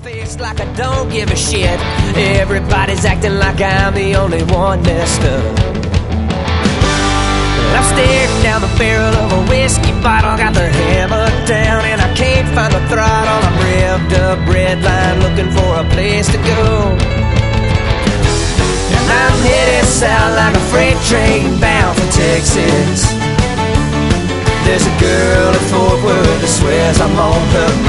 face like I don't give a shit. Everybody's acting like I'm the only one messed up. I'm staring down the barrel of a whiskey bottle, got the hammer down and I can't find the throttle. I'm revved up, red line, looking for a place to go. And I'm headed south like a freight train bound for Texas. There's a girl at Fort Worth that swears I'm on her